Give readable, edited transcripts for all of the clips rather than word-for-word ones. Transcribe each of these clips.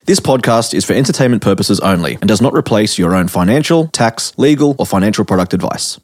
This podcast is for entertainment purposes only and does not replace your own financial, tax, legal, or financial product advice.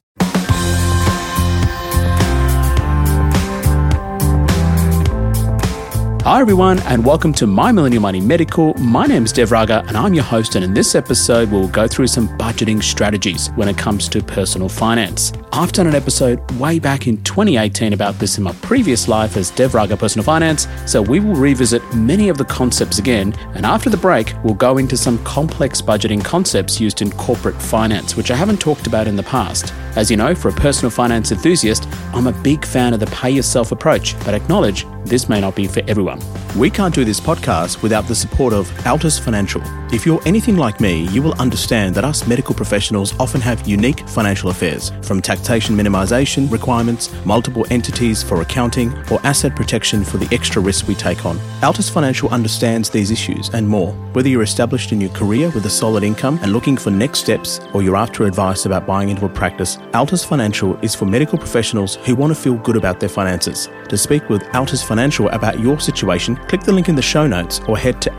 Hi everyone, and welcome to My Millennial Money Medical. My name is Dev Raga and I'm your host, and in this episode we'll go through some budgeting strategies when it comes to personal finance. I've done an episode way back in 2018 about this in my previous life as Dev Raga Personal Finance, so we will revisit many of the concepts again, and after the break we'll go into some complex budgeting concepts used in corporate finance, which I haven't talked about in the past. As you know, for a personal finance enthusiast, I'm a big fan of the pay yourself approach, but acknowledge this may not be for everyone. We can't do this podcast without the support of Altus Financial. If you're anything like me, you will understand that us medical professionals often have unique financial affairs, from taxation minimisation requirements, multiple entities for accounting, or asset protection for the extra risks we take on. Altus Financial understands these issues and more. Whether you're established in your career with a solid income and looking for next steps, or you're after advice about buying into a practice, Altus Financial is for medical professionals who want to feel good about their finances. To speak with Altus Financial about your situation, click the link in the show notes or head to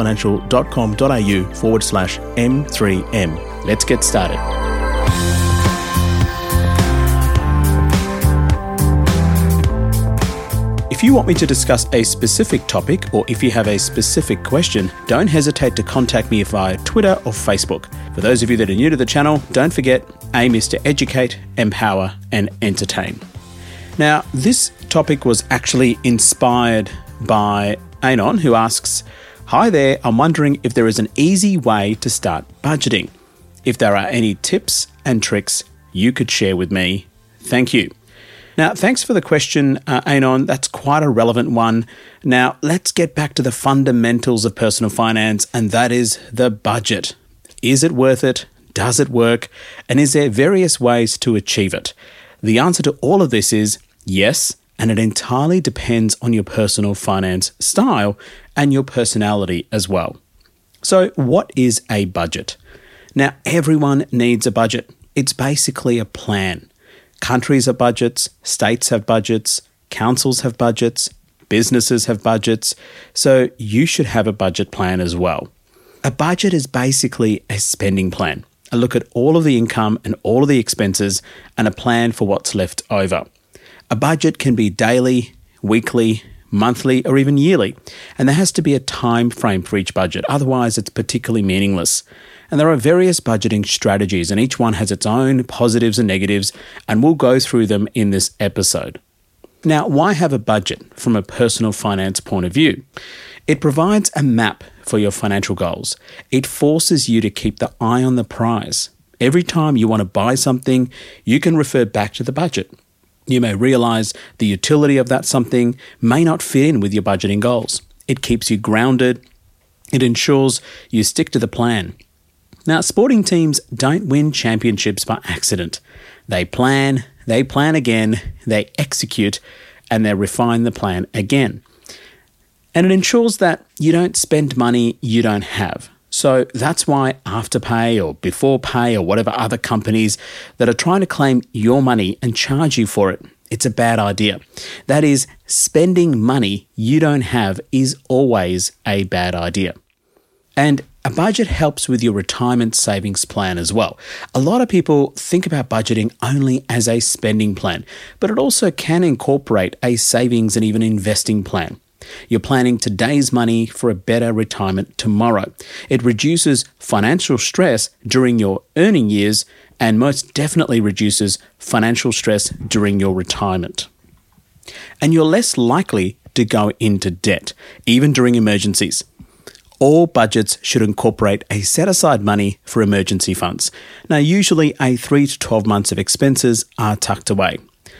altusfinancial.com.au/M3M. Let's get started. If you want me to discuss a specific topic, or if you have a specific question, don't hesitate to contact me via Twitter or Facebook. For those of you that are new to the channel, don't forget, aim is to educate, empower, and entertain. Now, this topic was actually inspired by Anon, who asks, "Hi there, I'm wondering if there is an easy way to start budgeting. If there are any tips and tricks you could share with me, thank you." Now, thanks for the question, Anon. That's quite a relevant one. Now, let's get back to the fundamentals of personal finance, and that is the budget. Is it worth it? Does it work? And is there various ways to achieve it? The answer to all of this is yes, and it entirely depends on your personal finance style and your personality as well. So, what is a budget? Now, everyone needs a budget. It's basically a plan. Countries have budgets, states have budgets, councils have budgets, businesses have budgets, so you should have a budget plan as well. A budget is basically a spending plan, a look at all of the income and all of the expenses and a plan for what's left over. A budget can be daily, weekly, monthly, or even yearly, and there has to be a time frame for each budget, otherwise it's particularly meaningless. And there are various budgeting strategies, and each one has its own positives and negatives, and we'll go through them in this episode. Now, why have a budget from a personal finance point of view? It provides a map for your financial goals. It forces you to keep the eye on the prize. Every time you want to buy something, you can refer back to the budget. You may realize the utility of that something may not fit in with your budgeting goals. It keeps you grounded. It ensures you stick to the plan. Now, sporting teams don't win championships by accident. They plan again, they execute, and they refine the plan again. And it ensures that you don't spend money you don't have. So that's why Afterpay or Before Pay or whatever other companies that are trying to claim your money and charge you for it, it's a bad idea. That is, spending money you don't have is always a bad idea. And a budget helps with your retirement savings plan as well. A lot of people think about budgeting only as a spending plan, but it also can incorporate a savings and even investing plan. You're planning today's money for a better retirement tomorrow. It reduces financial stress during your earning years and most definitely reduces financial stress during your retirement. And you're less likely to go into debt, even during emergencies. All budgets should incorporate a set-aside money for emergency funds. Now, usually 3 to 12 months of expenses are tucked away.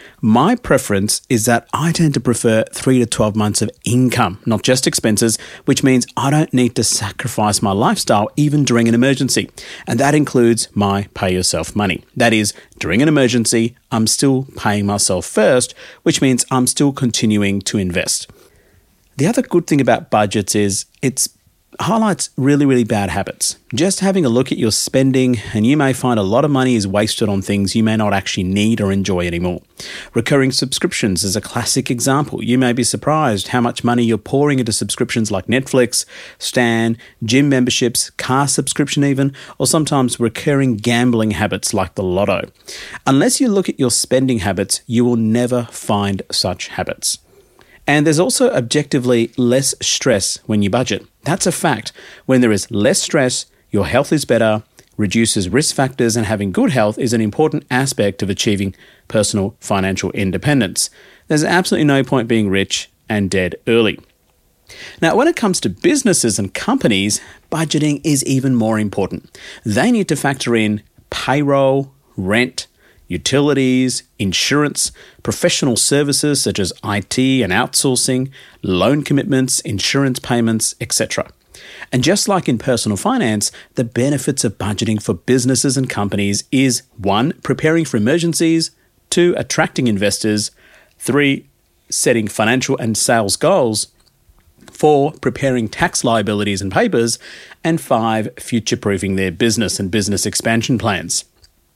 My preference is that I tend to prefer 3 to 12 months of income, not just expenses, which means I don't need to sacrifice my lifestyle even during an emergency. And that includes my pay yourself money. That is, during an emergency, I'm still paying myself first, which means I'm still continuing to invest. The other good thing about budgets is it's highlights really, really bad habits. Just having a look at your spending, and you may find a lot of money is wasted on things you may not actually need or enjoy anymore. Recurring subscriptions is a classic example. You may be surprised how much money you're pouring into subscriptions like Netflix, Stan, gym memberships, car subscription even, or sometimes recurring gambling habits like the lotto. Unless you look at your spending habits, you will never find such habits. And there's also objectively less stress when you budget. That's a fact. When there is less stress, your health is better, reduces risk factors, and having good health is an important aspect of achieving personal financial independence. There's absolutely no point being rich and dead early. Now, when it comes to businesses and companies, budgeting is even more important. They need to factor in payroll, rent, utilities, insurance, professional services such as IT and outsourcing, loan commitments, insurance payments, etc. And just like in personal finance, the benefits of budgeting for businesses and companies is 1. Preparing for emergencies, 2. Attracting investors, 3. Setting financial and sales goals, 4. Preparing tax liabilities and papers, and 5. Future-proofing their business and business expansion plans.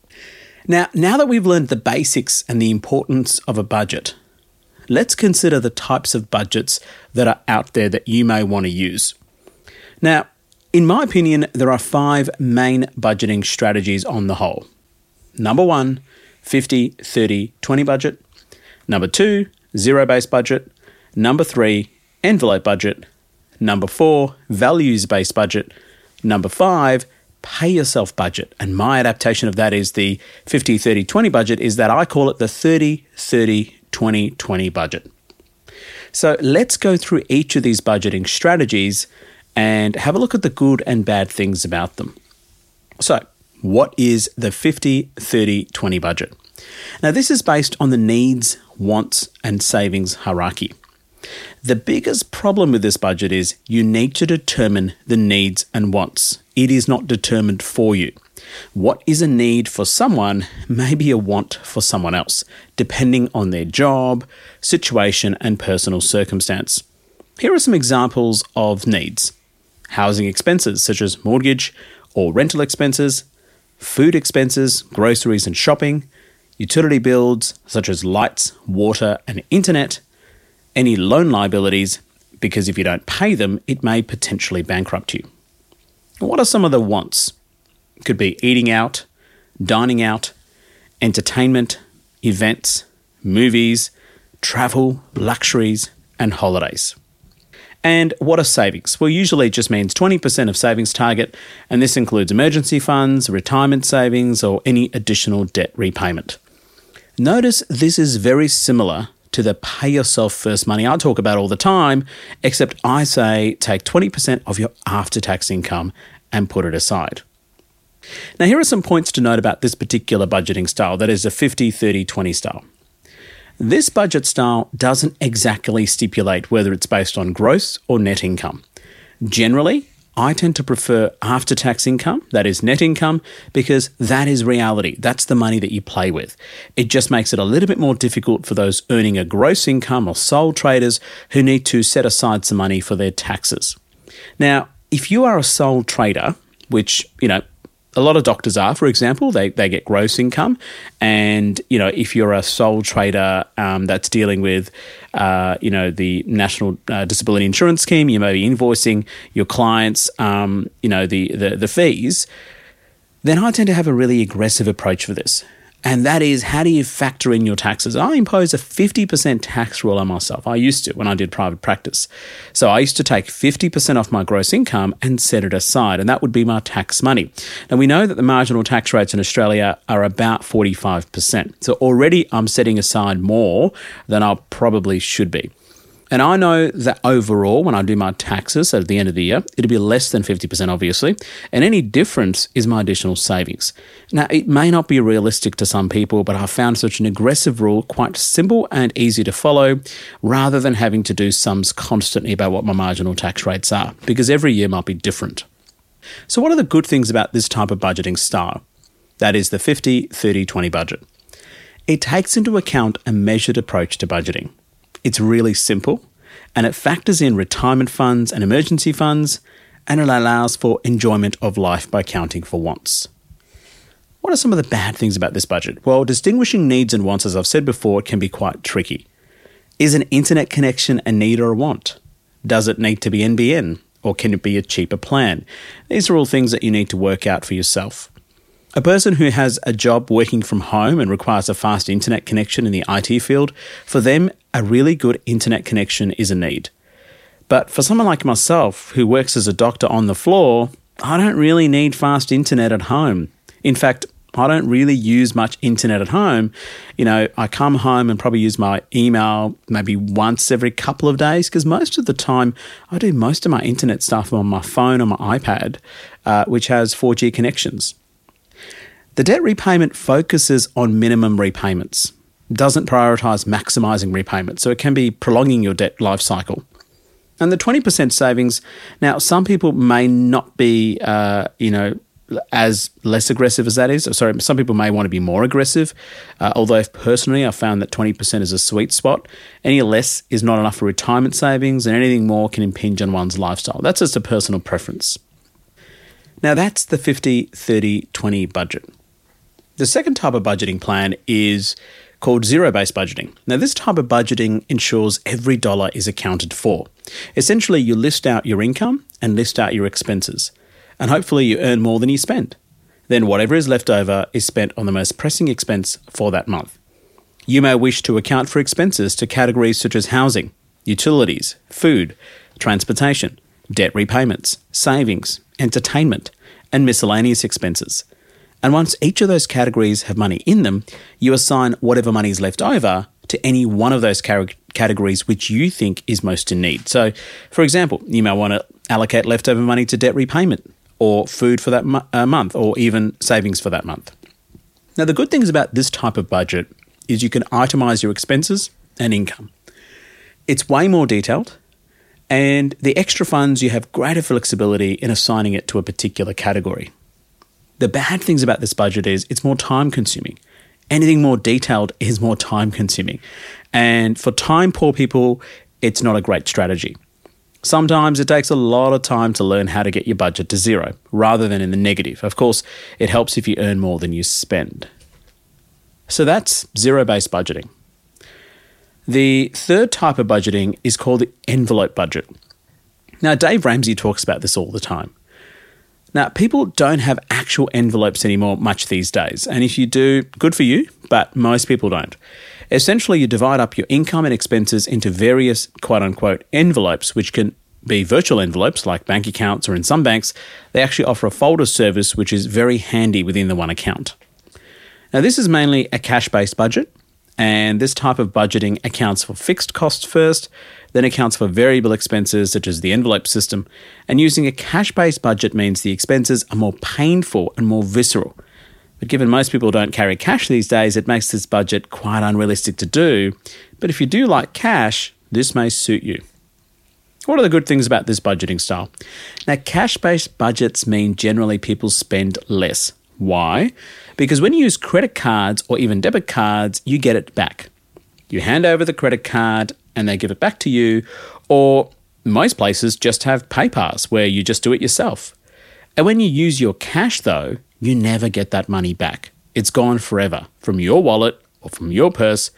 Now that we've learned the basics and the importance of a budget, let's consider the types of budgets that are out there that you may want to use. Now, in my opinion, there are 5 main budgeting strategies on the whole. Number 1, 50-30-20 budget. Number 2, zero-based budget. Number 3, envelope budget. Number 4, values-based budget. Number 5, pay yourself budget. And my adaptation of that is the 50-30-20 budget is that I call it the 30-30-20-20 budget. So let's go through each of these budgeting strategies and have a look at the good and bad things about them. So what is the 50-30-20 budget? Now this is based on the needs, wants, and savings hierarchy. The biggest problem with this budget is you need to determine the needs and wants. It is not determined for you. What is a need for someone may be a want for someone else, depending on their job, situation, and personal circumstance. Here are some examples of needs. Housing expenses such as mortgage or rental expenses, food expenses, groceries and shopping, utility bills such as lights, water, and internet, any loan liabilities, because if you don't pay them, it may potentially bankrupt you. What are some of the wants? It could be eating out, dining out, entertainment, events, movies, travel, luxuries, and holidays. And what are savings? Well, usually it just means 20% of savings target, and this includes emergency funds, retirement savings, or any additional debt repayment. Notice this is very similar to the pay yourself first money I talk about all the time, except I say take 20% of your after-tax income and put it aside. Now, here are some points to note about this particular budgeting style, that is the 50-30-20 style. This budget style doesn't exactly stipulate whether it's based on gross or net income. Generally, I tend to prefer after-tax income, that is net income, because that is reality. That's the money that you play with. It just makes it a little bit more difficult for those earning a gross income or sole traders who need to set aside some money for their taxes. Now, if you are a sole trader, which, a lot of doctors are, for example, they get gross income. And, if you're a sole trader that's dealing with, the National Disability Insurance Scheme, you may be invoicing your clients, the fees, then I tend to have a really aggressive approach for this. And that is, how do you factor in your taxes? I impose a 50% tax rule on myself. I used to when I did private practice. So I used to take 50% off my gross income and set it aside, and that would be my tax money. Now, we know that the marginal tax rates in Australia are about 45%. So already I'm setting aside more than I probably should be. And I know that overall, when I do my taxes at the end of the year, it'll be less than 50%, obviously, and any difference is my additional savings. Now, it may not be realistic to some people, but I've found such an aggressive rule quite simple and easy to follow, rather than having to do sums constantly about what my marginal tax rates are, because every year might be different. So what are the good things about this type of budgeting style? That is the 50-30-20 budget. It takes into account a measured approach to budgeting. It's really simple, and it factors in retirement funds and emergency funds, and it allows for enjoyment of life by accounting for wants. What are some of the bad things about this budget? Well, distinguishing needs and wants, as I've said before, can be quite tricky. Is an internet connection a need or a want? Does it need to be NBN, or can it be a cheaper plan? These are all things that you need to work out for yourself. A person who has a job working from home and requires a fast internet connection in the IT field, for them, a really good internet connection is a need. But for someone like myself, who works as a doctor on the floor, I don't really need fast internet at home. In fact, I don't really use much internet at home. I come home and probably use my email maybe once every couple of days, because most of the time I do most of my internet stuff on my phone or my iPad, which has 4G connections. The debt repayment focuses on minimum repayments, doesn't prioritise maximising repayments, so it can be prolonging your debt life cycle. And the 20% savings, now some people may not be, as less aggressive as that is. Sorry, some people may want to be more aggressive, although personally I found that 20% is a sweet spot. Any less is not enough for retirement savings, and anything more can impinge on one's lifestyle. That's just a personal preference. Now that's the 50-30-20 budget. The second type of budgeting plan is called zero-based budgeting. Now, this type of budgeting ensures every dollar is accounted for. Essentially, you list out your income and list out your expenses, and hopefully you earn more than you spend. Then whatever is left over is spent on the most pressing expense for that month. You may wish to account for expenses to categories such as housing, utilities, food, transportation, debt repayments, savings, entertainment, and miscellaneous expenses. And once each of those categories have money in them, you assign whatever money is left over to any one of those categories which you think is most in need. So, for example, you may want to allocate leftover money to debt repayment, or food for that month, or even savings for that month. Now, the good things about this type of budget is you can itemize your expenses and income. It's way more detailed, and the extra funds, you have greater flexibility in assigning it to a particular category. The bad things about this budget is it's more time consuming. Anything more detailed is more time consuming. And for time poor people, it's not a great strategy. Sometimes it takes a lot of time to learn how to get your budget to zero, rather than in the negative. Of course, it helps if you earn more than you spend. So that's zero-based budgeting. The third type of budgeting is called the envelope budget. Now, Dave Ramsey talks about this all the time. Now, people don't have actual envelopes anymore much these days. And if you do, good for you, but most people don't. Essentially, you divide up your income and expenses into various quote-unquote envelopes, which can be virtual envelopes like bank accounts, or in some banks, they actually offer a folder service which is very handy within the one account. Now, this is mainly a cash-based budget, and this type of budgeting accounts for fixed costs first, then accounts for variable expenses such as the envelope system, and using a cash-based budget means the expenses are more painful and more visceral. But given most people don't carry cash these days, it makes this budget quite unrealistic to do. But if you do like cash, this may suit you. What are the good things about this budgeting style? Now, cash-based budgets mean generally people spend less. Why? Because when you use credit cards or even debit cards, you get it back. You hand over the credit card and they give it back to you, or most places just have PayPass where you just do it yourself. And when you use your cash though, you never get that money back. It's gone forever from your wallet or from your purse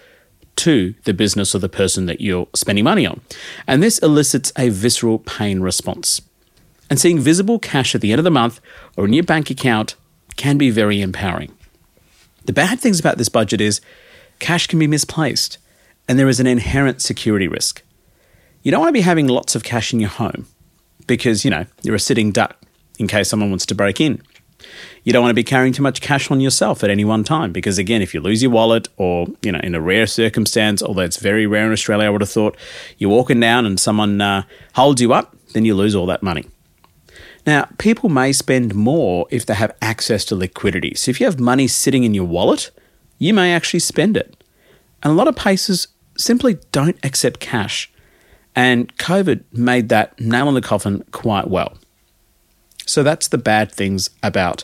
to the business or the person that you're spending money on. And this elicits a visceral pain response. And seeing visible cash at the end of the month or in your bank account can be very empowering. The bad things about this budget is cash can be misplaced and there is an inherent security risk. You don't want to be having lots of cash in your home because, you're a sitting duck in case someone wants to break in. You don't want to be carrying too much cash on yourself at any one time because, again, if you lose your wallet or, in a rare circumstance, although it's very rare in Australia, I would have thought, you're walking down and someone holds you up, then you lose all that money. Now, people may spend more if they have access to liquidity. So if you have money sitting in your wallet, you may actually spend it. And a lot of places simply don't accept cash. And COVID made that nail in the coffin quite well. So that's the bad things about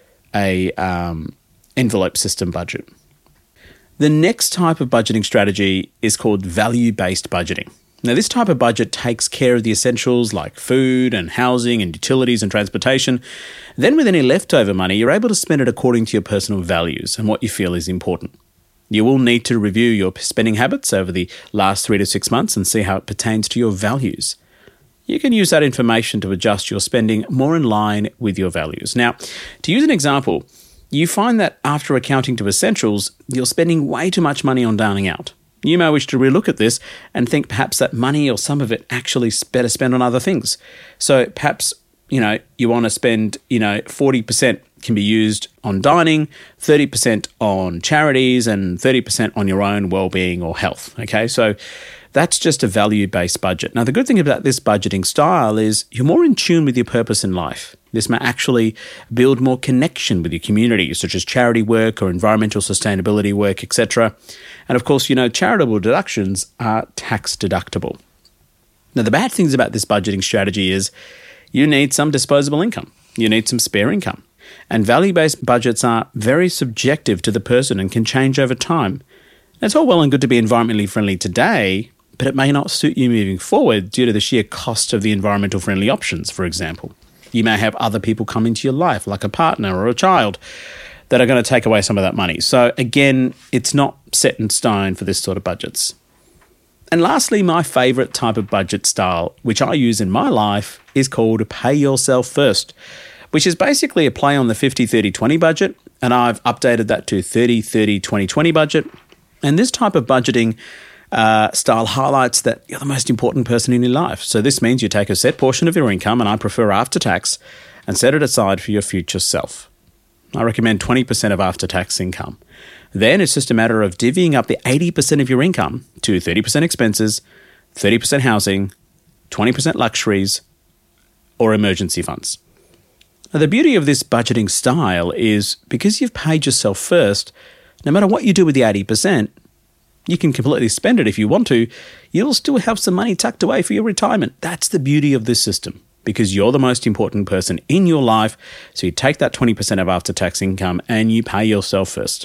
a envelope system budget. The next type of budgeting strategy is called value-based budgeting. Now, this type of budget takes care of the essentials like food and housing and utilities and transportation. Then with any leftover money, you're able to spend it according to your personal values and what you feel is important. You will need to review your spending habits over the last 3 to 6 months and see how it pertains to your values. You can use that information to adjust your spending more in line with your values. Now, to use an example, you find that after accounting to essentials, you're spending way too much money on dining out. You may wish to relook at this and think perhaps that money or some of it actually is better spent on other things. So perhaps, you want to spend, 40% can be used on dining, 30% on charities, and 30% on your own well-being or health. Okay, so that's just a value-based budget. Now, the good thing about this budgeting style is you're more in tune with your purpose in life. This may actually build more connection with your community, such as charity work or environmental sustainability work, etc. And of course, charitable deductions are tax deductible. Now, the bad things about this budgeting strategy is you need some disposable income. You need some spare income. And value-based budgets are very subjective to the person and can change over time. It's all well and good to be environmentally friendly today, but it may not suit you moving forward due to the sheer cost of the environmental friendly options, for example. You may have other people come into your life, like a partner or a child, that are going to take away some of that money. So again, it's not set in stone for this sort of budgets. And lastly, my favourite type of budget style, which I use in my life, is called Pay Yourself First, which is basically a play on the 50-30-20 budget, and I've updated that to 30-30-20-20 budget. And this type of budgeting style highlights that you're the most important person in your life. So this means you take a set portion of your income, and I prefer after tax, and set it aside for your future self. I recommend 20% of after-tax income. Then it's just a matter of divvying up the 80% of your income to 30% expenses, 30% housing, 20% luxuries, or emergency funds. Now, the beauty of this budgeting style is because you've paid yourself first, no matter what you do with the 80%, you can completely spend it if you want to. You'll still have some money tucked away for your retirement. That's the beauty of this system, because you're the most important person in your life. So you take that 20% of after-tax income and you pay yourself first.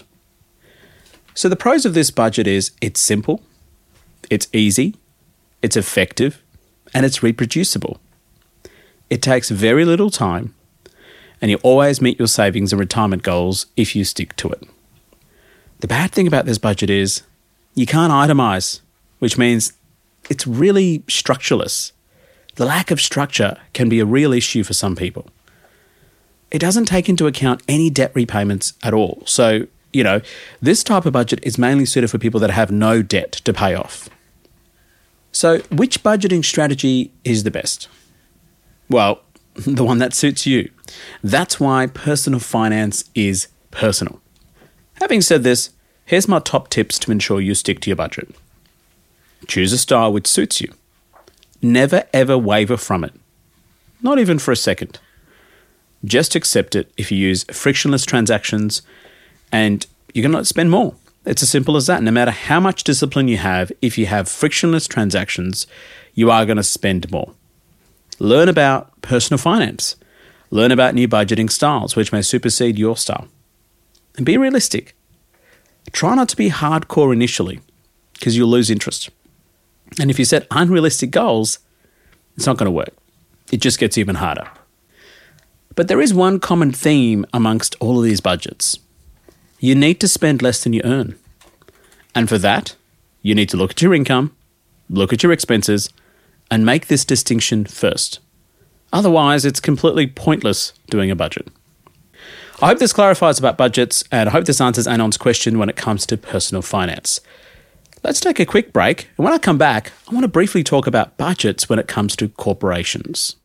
So the pros of this budget is it's simple, it's easy, it's effective, and it's reproducible. It takes very little time, and you always meet your savings and retirement goals if you stick to it. The bad thing about this budget is you can't itemize, which means it's really structureless. The lack of structure can be a real issue for some people. It doesn't take into account any debt repayments at all. So, this type of budget is mainly suited for people that have no debt to pay off. So, which budgeting strategy is the best? Well, the one that suits you. That's why personal finance is personal. Having said this, here's my top tips to ensure you stick to your budget. Choose a style which suits you. Never ever waver from it. Not even for a second. Just accept it if you use frictionless transactions and you're going to spend more. It's as simple as that. No matter how much discipline you have, if you have frictionless transactions, you are going to spend more. Learn about personal finance. Learn about new budgeting styles, which may supersede your style. And be realistic. Try not to be hardcore initially, because you'll lose interest. And if you set unrealistic goals, it's not going to work. It just gets even harder. But there is one common theme amongst all of these budgets. You need to spend less than you earn. And for that, you need to look at your income, look at your expenses, and make this distinction first. Otherwise, it's completely pointless doing a budget. I hope this clarifies about budgets, and I hope this answers Anon's question when it comes to personal finance. Let's take a quick break, and when I come back, I want to briefly talk about budgets when it comes to corporations.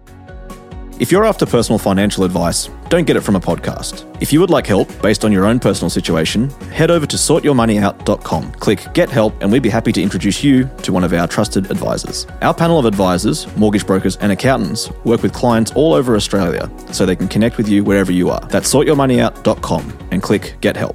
If you're after personal financial advice, don't get it from a podcast. If you would like help based on your own personal situation, head over to sortyourmoneyout.com. Click Get Help and we'd be happy to introduce you to one of our trusted advisors. Our panel of advisors, mortgage brokers and accountants work with clients all over Australia so they can connect with you wherever you are. That's sortyourmoneyout.com and click Get Help.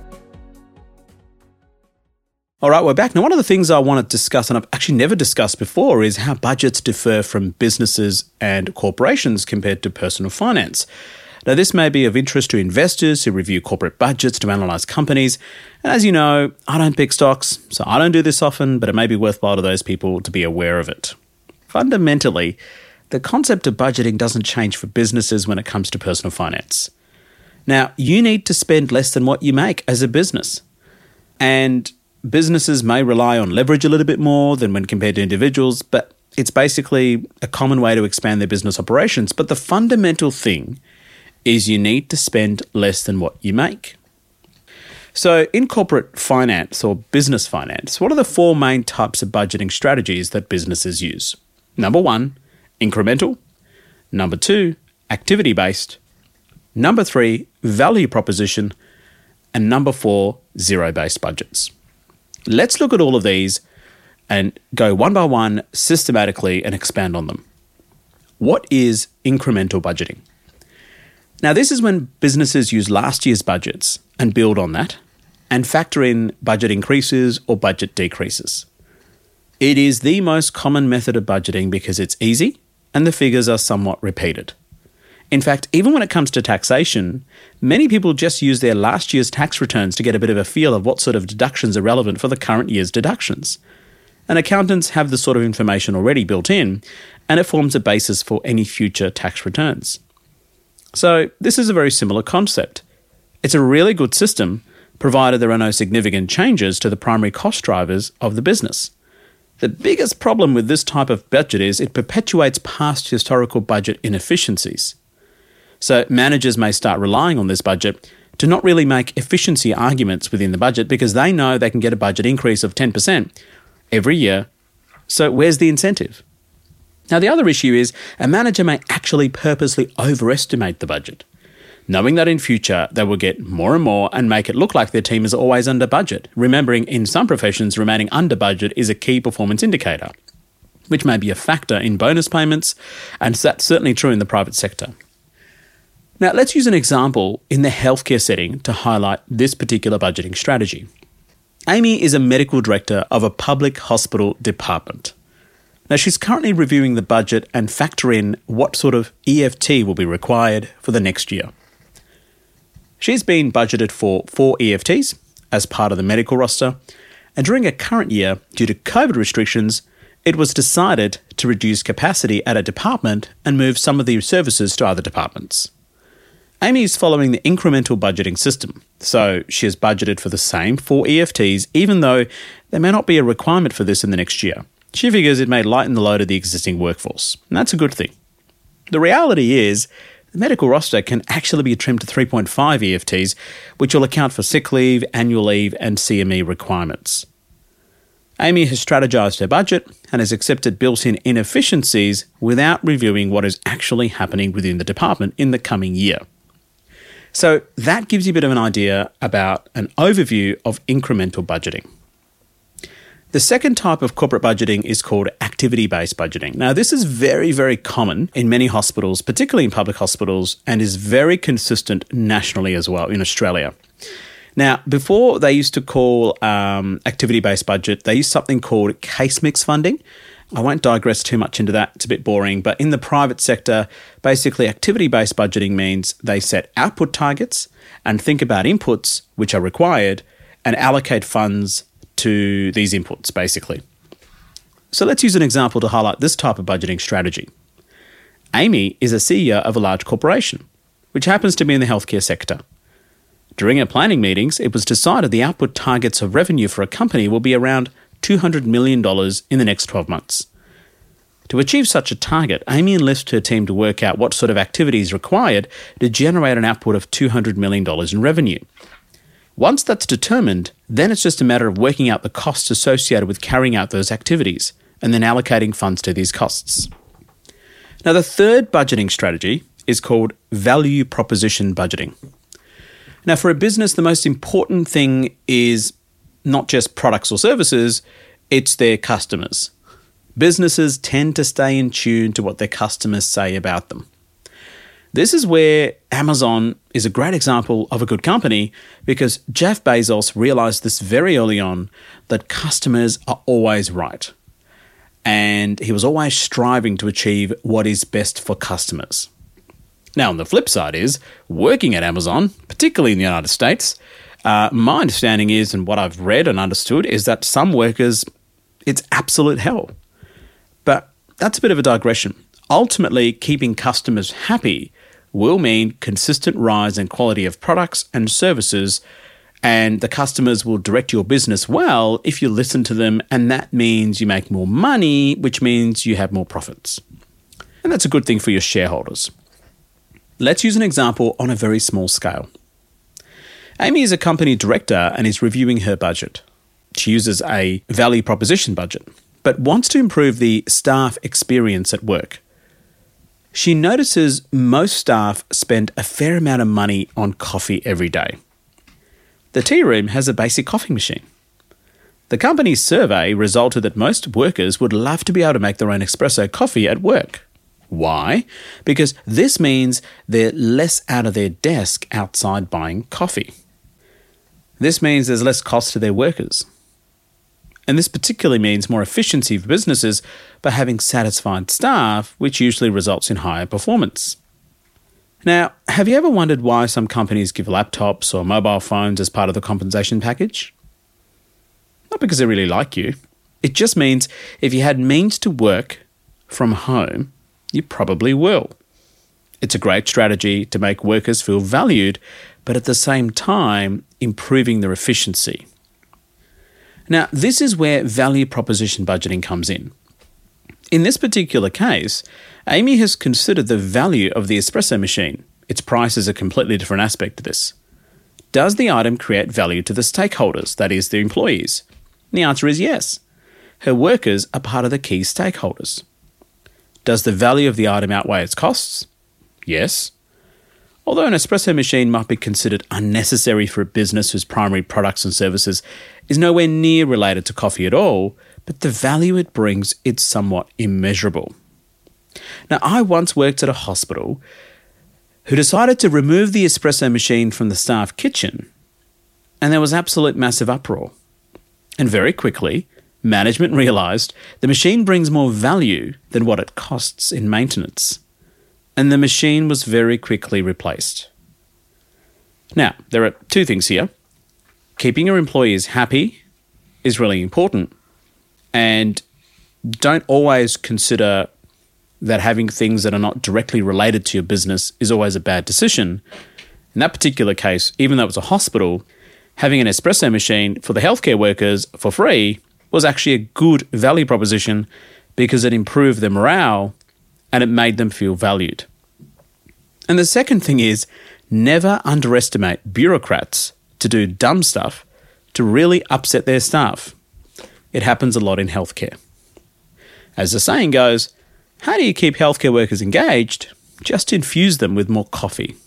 All right, we're back. Now, one of the things I want to discuss, and I've actually never discussed before, is how budgets differ from businesses and corporations compared to personal finance. Now, this may be of interest to investors who review corporate budgets to analyse companies. And as you know, I don't pick stocks, so I don't do this often, but it may be worthwhile to those people to be aware of it. Fundamentally, the concept of budgeting doesn't change for businesses when it comes to personal finance. Now, you need to spend less than what you make as a business. And businesses may rely on leverage a little bit more than when compared to individuals, but it's basically a common way to expand their business operations. But the fundamental thing is you need to spend less than what you make. So in corporate finance or business finance, what are the 4 main types of budgeting strategies that businesses use? Number 1, incremental. Number 2, activity-based. Number 3, value proposition. And number 4, zero-based budgets. Let's look at all of these and go one by one systematically and expand on them. What is incremental budgeting? Now, this is when businesses use last year's budgets and build on that and factor in budget increases or budget decreases. It is the most common method of budgeting because it's easy and the figures are somewhat repeated. In fact, even when it comes to taxation, many people just use their last year's tax returns to get a bit of a feel of what sort of deductions are relevant for the current year's deductions. And accountants have this sort of information already built in, and it forms a basis for any future tax returns. So this is a very similar concept. It's a really good system, provided there are no significant changes to the primary cost drivers of the business. The biggest problem with this type of budget is it perpetuates past historical budget inefficiencies. So managers may start relying on this budget to not really make efficiency arguments within the budget because they know they can get a budget increase of 10% every year. So where's the incentive? Now, the other issue is a manager may actually purposely overestimate the budget, knowing that in future they will get more and more and make it look like their team is always under budget, remembering in some professions remaining under budget is a key performance indicator, which may be a factor in bonus payments, and that's certainly true in the private sector. Now, let's use an example in the healthcare setting to highlight this particular budgeting strategy. Amy is a medical director of a public hospital department. Now, she's currently reviewing the budget and factor in what sort of EFT will be required for the next year. She's been budgeted for 4 EFTs as part of the medical roster, and during a current year, due to COVID restrictions, it was decided to reduce capacity at a department and move some of the services to other departments. Amy is following the incremental budgeting system, so she has budgeted for the same 4 EFTs, even though there may not be a requirement for this in the next year. She figures it may lighten the load of the existing workforce, and that's a good thing. The reality is, the medical roster can actually be trimmed to 3.5 EFTs, which will account for sick leave, annual leave, and CME requirements. Amy has strategized her budget and has accepted built-in inefficiencies without reviewing what is actually happening within the department in the coming year. So that gives you a bit of an idea about an overview of incremental budgeting. The second type of corporate budgeting is called activity-based budgeting. Now, this is very, very common in many hospitals, particularly in public hospitals, and is very consistent nationally as well in Australia. Now, before they used to call activity-based budget, they used something called case mix funding. I won't digress too much into that. It's a bit boring. But in the private sector, basically activity-based budgeting means they set output targets and think about inputs which are required and allocate funds to these inputs, basically. So let's use an example to highlight this type of budgeting strategy. Amy is a CEO of a large corporation, which happens to be in the healthcare sector. During our planning meetings, it was decided the output targets of revenue for a company will be around $200 million in the next 12 months. To achieve such a target, Amy enlists her team to work out what sort of activity is required to generate an output of $200 million in revenue. Once that's determined, then it's just a matter of working out the costs associated with carrying out those activities and then allocating funds to these costs. Now, the third budgeting strategy is called value proposition budgeting. Now, for a business, the most important thing is not just products or services, it's their customers. Businesses tend to stay in tune to what their customers say about them. This is where Amazon is a great example of a good company because Jeff Bezos realized this very early on that customers are always right. And he was always striving to achieve what is best for customers. Now, on the flip side is, working at Amazon, particularly in the United States, my understanding is, and what I've read and understood, is that some workers, it's absolute hell. But that's a bit of a digression. Ultimately, keeping customers happy will mean consistent rise in quality of products and services, and the customers will direct your business well if you listen to them, and that means you make more money, which means you have more profits. And that's a good thing for your shareholders. Let's use an example on a very small scale. Amy is a company director and is reviewing her budget. She uses a value proposition budget, but wants to improve the staff experience at work. She notices most staff spend a fair amount of money on coffee every day. The tea room has a basic coffee machine. The company's survey resulted that most workers would love to be able to make their own espresso coffee at work. Why? Because this means they're less out of their desk outside buying coffee. This means there's less cost to their workers. And this particularly means more efficiency for businesses by having satisfied staff, which usually results in higher performance. Now, have you ever wondered why some companies give laptops or mobile phones as part of the compensation package? Not because they really like you. It just means if you had means to work from home, you probably will. It's a great strategy to make workers feel valued, but at the same time, improving their efficiency. Now, this is where value proposition budgeting comes in. In this particular case, Amy has considered the value of the espresso machine. Its price is a completely different aspect to this. Does the item create value to the stakeholders, that is, the employees? And the answer is yes. Her workers are part of the key stakeholders. Does the value of the item outweigh its costs? Yes. Although an espresso machine might be considered unnecessary for a business whose primary products and services is nowhere near related to coffee at all, but the value it brings is somewhat immeasurable. Now, I once worked at a hospital who decided to remove the espresso machine from the staff kitchen, and there was absolute massive uproar. And very quickly, management realised the machine brings more value than what it costs in maintenance. And the machine was very quickly replaced. Now, there are two things here. Keeping your employees happy is really important. And don't always consider that having things that are not directly related to your business is always a bad decision. In that particular case, even though it was a hospital, having an espresso machine for the healthcare workers for free was actually a good value proposition because it improved their morale and it made them feel valued. And the second thing is, never underestimate bureaucrats to do dumb stuff to really upset their staff. It happens a lot in healthcare. As the saying goes, how do you keep healthcare workers engaged? Just infuse them with more coffee.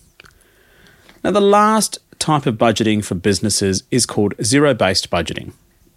Now, the last type of budgeting for businesses is called zero-based budgeting.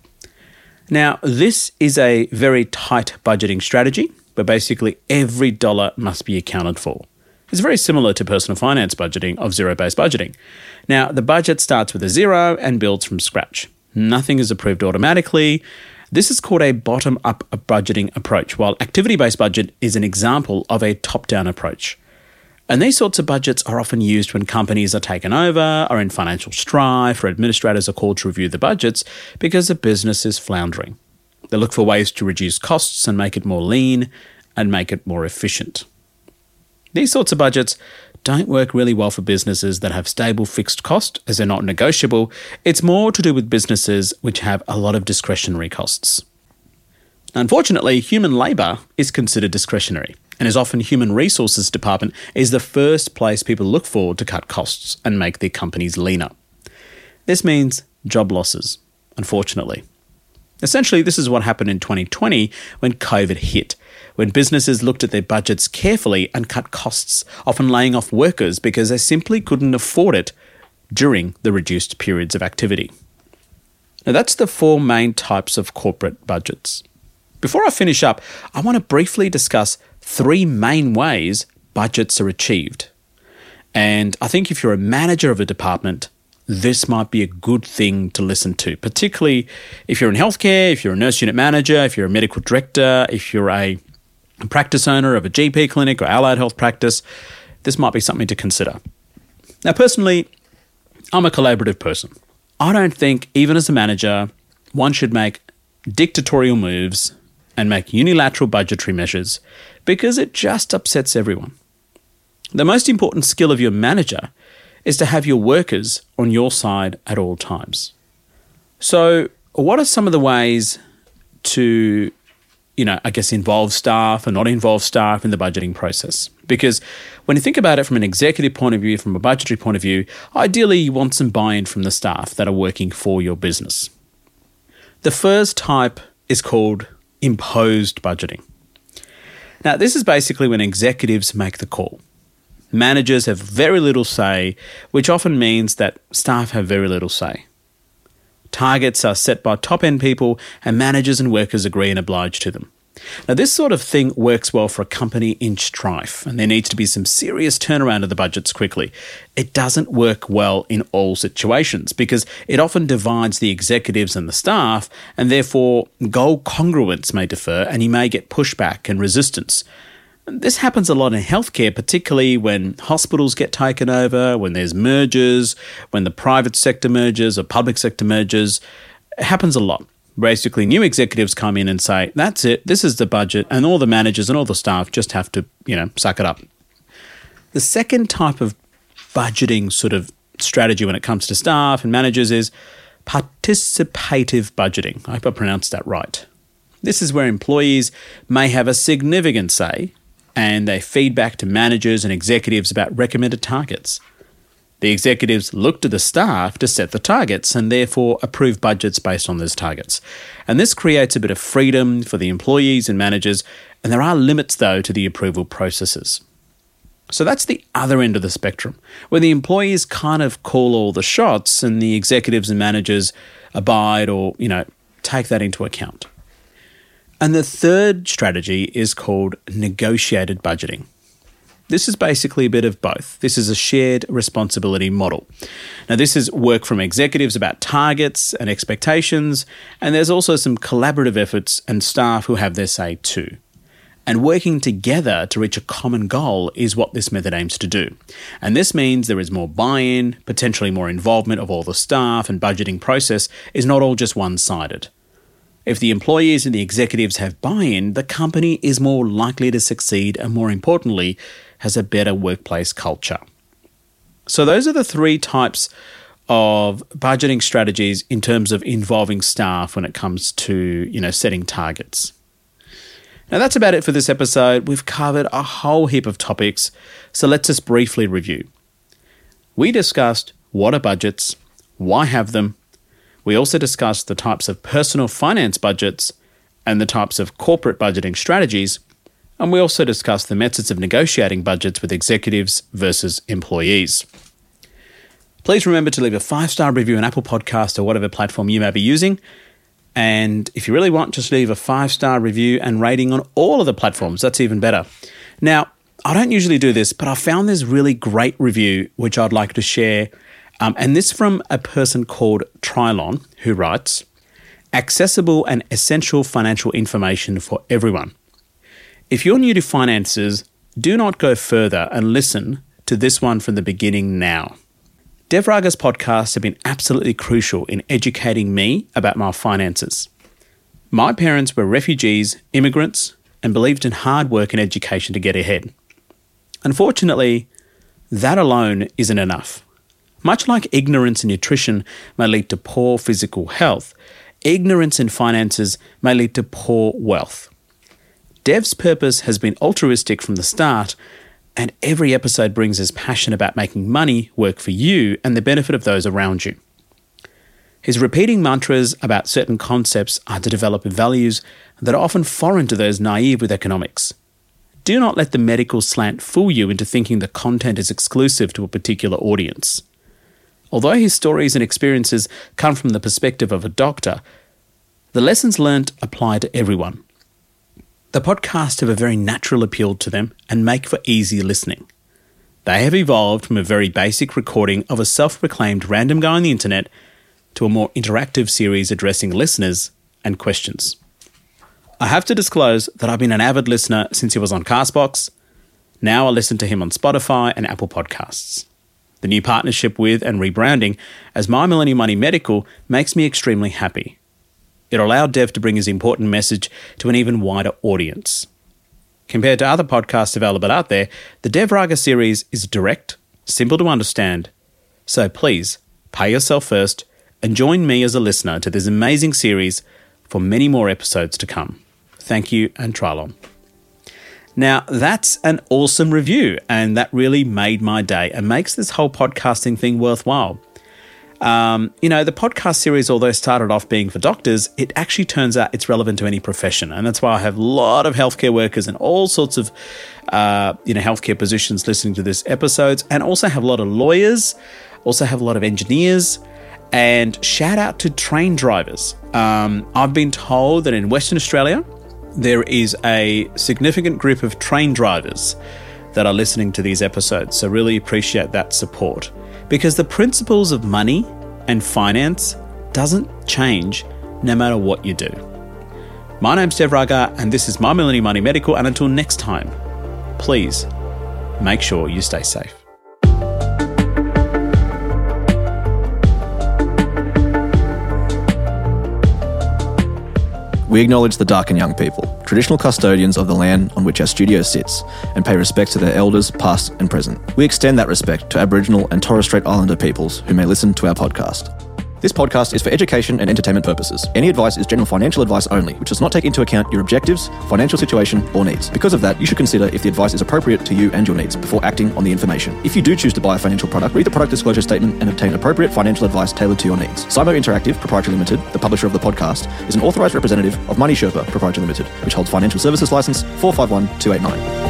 Now, this is a very tight budgeting strategy where basically every dollar must be accounted for. It's very similar to personal finance budgeting of zero-based budgeting. Now, the budget starts with a zero and builds from scratch. Nothing is approved automatically. This is called a bottom-up budgeting approach, while activity-based budget is an example of a top-down approach. And these sorts of budgets are often used when companies are taken over, are in financial strife, or administrators are called to review the budgets because the business is floundering. They look for ways to reduce costs and make it more lean and make it more efficient. These sorts of budgets don't work really well for businesses that have stable fixed cost as they're not negotiable. It's more to do with businesses which have a lot of discretionary costs. Unfortunately, human labour is considered discretionary, and as often human resources department is the first place people look for to cut costs and make their companies leaner. This means job losses, unfortunately. Essentially, this is what happened in 2020 when COVID hit, when businesses looked at their budgets carefully and cut costs, often laying off workers because they simply couldn't afford it during the reduced periods of activity. Now, that's the four main types of corporate budgets. Before I finish up, I want to briefly discuss three main ways budgets are achieved. And I think if you're a manager of a department, this might be a good thing to listen to, particularly if you're in healthcare, if you're a nurse unit manager, if you're a medical director, if you're a practice owner of a GP clinic or allied health practice. this might be something to consider. Now, personally, I'm a collaborative person. I don't think, even as a manager, one should make dictatorial moves and make unilateral budgetary measures because it just upsets everyone. The most important skill of your manager is to have your workers on your side at all times. So, what are some of the ways to, involve staff and not involve staff in the budgeting process? Because when you think about it from an executive point of view, from a budgetary point of view, ideally you want some buy-in from the staff that are working for your business. The first type is called imposed budgeting. Now, this is basically when executives make the call. Managers have very little say, which often means that staff have very little say. Targets are set by top-end people, and managers and workers agree and oblige to them. Now, this sort of thing works well for a company in strife, and there needs to be some serious turnaround of the budgets quickly. It doesn't work well in all situations because it often divides the executives and the staff, and therefore goal congruence may differ, and you may get pushback and resistance. This happens a lot in healthcare, particularly when hospitals get taken over, when there's mergers, when the private sector merges or public sector mergers. It happens a lot. Basically, new executives come in and say, that's it, this is the budget, and all the managers and all the staff just have to, suck it up. The second type of budgeting sort of strategy when it comes to staff and managers is participative budgeting. I hope I pronounced that right. This is where employees may have a significant say, and they feed back to managers and executives about recommended targets. The executives look to the staff to set the targets and therefore approve budgets based on those targets. And this creates a bit of freedom for the employees and managers, and there are limits, though, to the approval processes. So that's the other end of the spectrum, where the employees kind of call all the shots and the executives and managers abide or, take that into account. And the third strategy is called negotiated budgeting. This is basically a bit of both. This is a shared responsibility model. Now, this is work from executives about targets and expectations, and there's also some collaborative efforts and staff who have their say too. And working together to reach a common goal is what this method aims to do. And this means there is more buy-in, potentially more involvement of all the staff, and budgeting process is not all just one-sided. If the employees and the executives have buy-in, the company is more likely to succeed and, more importantly, has a better workplace culture. So those are the three types of budgeting strategies in terms of involving staff when it comes to, setting targets. Now, that's about it for this episode. We've covered a whole heap of topics, so let's just briefly review. We discussed what are budgets, why have them. We also discussed the types of personal finance budgets and the types of corporate budgeting strategies, and we also discussed the methods of negotiating budgets with executives versus employees. Please remember to leave a 5-star review on Apple Podcasts or whatever platform you may be using. And if you really want, just leave a 5-star review and rating on all of the platforms. That's even better. Now, I don't usually do this, but I found this really great review, which I'd like to share. And this from a person called Trilon, who writes, accessible and essential financial information for everyone. If you're new to finances, do not go further and listen to this one from the beginning now. Dev Raga's podcasts have been absolutely crucial in educating me about my finances. My parents were refugees, immigrants, and believed in hard work and education to get ahead. Unfortunately, that alone isn't enough. Much like ignorance in nutrition may lead to poor physical health, ignorance in finances may lead to poor wealth. Dev's purpose has been altruistic from the start, and every episode brings his passion about making money work for you and the benefit of those around you. His repeating mantras about certain concepts are to develop values that are often foreign to those naive with economics. Do not let the medical slant fool you into thinking the content is exclusive to a particular audience. Although his stories and experiences come from the perspective of a doctor, the lessons learnt apply to everyone. The podcasts have a very natural appeal to them and make for easy listening. They have evolved from a very basic recording of a self-proclaimed random guy on the internet to a more interactive series addressing listeners and questions. I have to disclose that I've been an avid listener since he was on Castbox. Now I listen to him on Spotify and Apple Podcasts. The new partnership with and rebranding as My Millennial Money Medical makes me extremely happy. It allowed Dev to bring his important message to an even wider audience. Compared to other podcasts available out there, the Dev Raga series is direct, simple to understand. So please, pay yourself first and join me as a listener to this amazing series for many more episodes to come. Thank you and Trilon. Now, that's an awesome review, and that really made my day and makes this whole podcasting thing worthwhile. The podcast series, although started off being for doctors, it actually turns out it's relevant to any profession. And that's why I have a lot of healthcare workers and all sorts of, healthcare positions listening to this episodes, and also have a lot of lawyers, also have a lot of engineers, and shout out to train drivers. I've been told that in Western Australia, there is a significant group of train drivers that are listening to these episodes. So really appreciate that support, because the principles of money and finance doesn't change no matter what you do. My name's Dev Raga, and this is My Millennial Money Medical. And until next time, please make sure you stay safe. We acknowledge the Darkin Young people, traditional custodians of the land on which our studio sits, and pay respect to their elders, past and present. We extend that respect to Aboriginal and Torres Strait Islander peoples who may listen to our podcast. This podcast is for education and entertainment purposes. Any advice is general financial advice only, which does not take into account your objectives, financial situation, or needs. Because of that, you should consider if the advice is appropriate to you and your needs before acting on the information. If you do choose to buy a financial product, read the product disclosure statement and obtain appropriate financial advice tailored to your needs. Cymo Interactive Proprietary Limited, the publisher of the podcast, is an authorised representative of Money Sherpa Proprietary Limited, which holds financial services license 451289.